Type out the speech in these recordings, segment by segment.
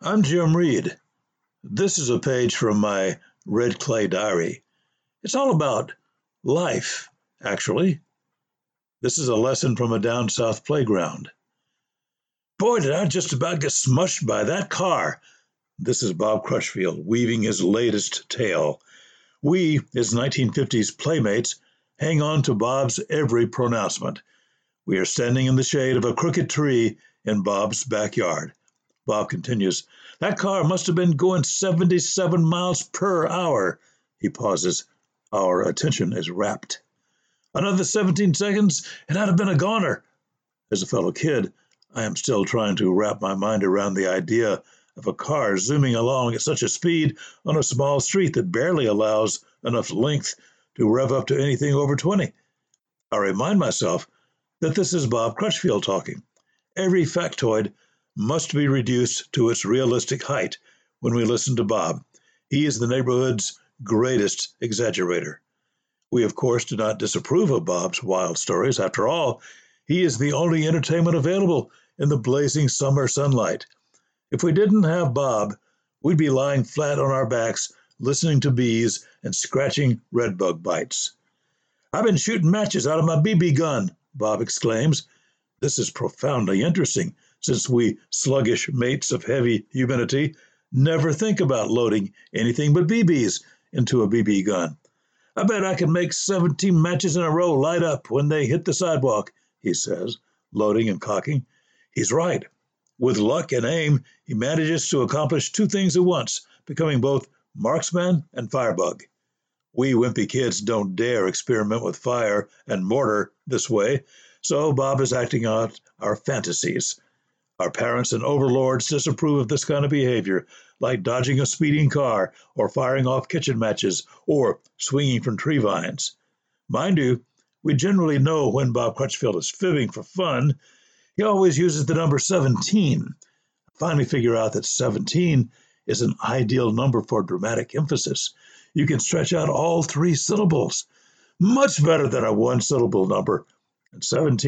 I'm Jim Reed. This is a page from my red clay diary. It's all about life, actually. This is a lesson from a down south playground. Boy, did I just about get smushed by that car. This is Bob Crutchfield weaving his latest tale. We, his 1950s playmates, hang on to Bob's every pronouncement. We are standing in the shade of a crooked tree in Bob's backyard. Bob continues, "That car must have been going 77 miles per hour." He pauses. Our attention is rapt. "Another 17 seconds, and I'd have been a goner." As a fellow kid, I am still trying to wrap my mind around the idea of a car zooming along at such a speed on a small street that barely allows enough length to rev up to anything over 20. I remind myself that this is Bob Crutchfield talking. Every factoid must be reduced to its realistic height when we listen to Bob. He is the neighborhood's greatest exaggerator. We, of course, do not disapprove of Bob's wild stories. After all, he is the only entertainment available in the blazing summer sunlight. If we didn't have Bob, we'd be lying flat on our backs, listening to bees and scratching redbug bites. "I've been shooting matches out of my BB gun," Bob exclaims. This is profoundly interesting, since we sluggish mates of heavy humidity never think about loading anything but BBs into a BB gun. "I bet I can make 17 matches in a row light up when they hit the sidewalk," he says, loading and cocking. He's right. With luck and aim, he manages to accomplish two things at once, becoming both marksman and firebug. We wimpy kids don't dare experiment with fire and mortar this way, so Bob is acting out our fantasies. Our parents and overlords disapprove of this kind of behavior, like dodging a speeding car, or firing off kitchen matches, or swinging from tree vines. Mind you, we generally know when Bob Crutchfield is fibbing for fun. He always uses the number 17. I finally figure out that 17 is an ideal number for dramatic emphasis. You can stretch out all three syllables. Much better than a one-syllable number. And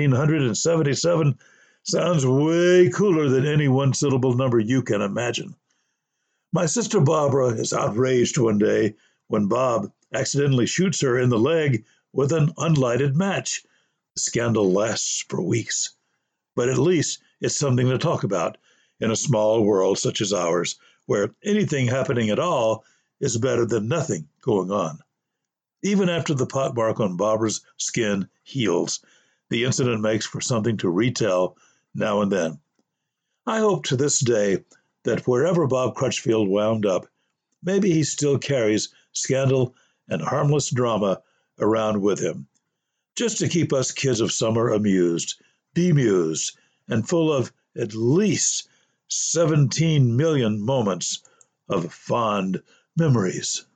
1777 sounds way cooler than any one-syllable number you can imagine. My sister Barbara is outraged one day when Bob accidentally shoots her in the leg with an unlighted match. The scandal lasts for weeks. But at least it's something to talk about in a small world such as ours, where anything happening at all is better than nothing going on. Even after the pockmark on Barbara's skin heals, the incident makes for something to retell now and then. I hope to this day that wherever Bob Crutchfield wound up, maybe he still carries scandal and harmless drama around with him, just to keep us kids of summer amused, bemused, and full of at least 17 million moments of fond memories.